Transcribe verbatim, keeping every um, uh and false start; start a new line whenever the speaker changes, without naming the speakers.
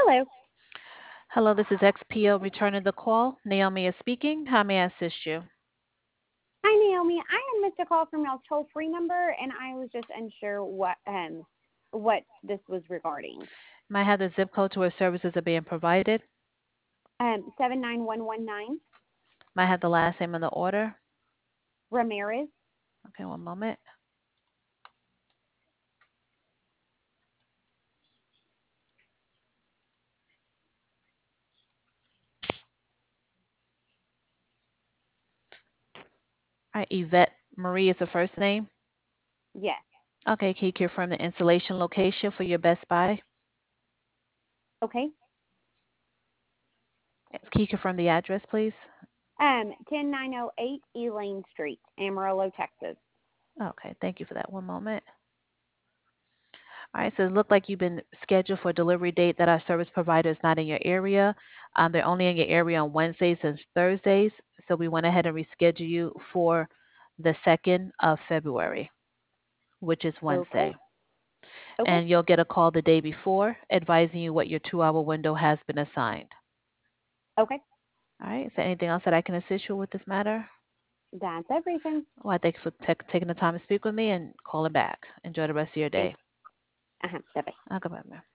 Hello.
Hello, this is X P O returning the call. Naomi is speaking. How may I assist you?
Hi, Naomi. I had missed a call from y'all's toll-free number, and I was just unsure what um what this was regarding.
May I have the zip code to where services are being provided?
Um, seven nine one one nine
May I have the last name in the order?
Ramirez.
Okay, one moment. All right, Yvette Marie is the first name.
Yes.
Okay, can you confirm the installation location for your Best Buy?
Okay.
Yes, can you confirm the address, please?
Um, ten nine oh eight Elaine Street, Amarillo, Texas.
Okay, thank you for that. One moment. All right, so it looked like you've been scheduled for a delivery date that our service provider is not in your area. Um, they're only in your area on Wednesdays and Thursdays, so we went ahead and rescheduled you for the second of February, which is
Okay.
Wednesday.
Okay.
And you'll get a call the day before advising you what your two hour window has been assigned.
Okay.
All right, is there anything else that I can assist you with this matter?
That's everything.
Well, I thank you for ta- taking the time to speak with me and calling back. Enjoy the rest of your
Thanks.
day.
Uh huh. Bye bye.
Uh, goodbye, ma'am.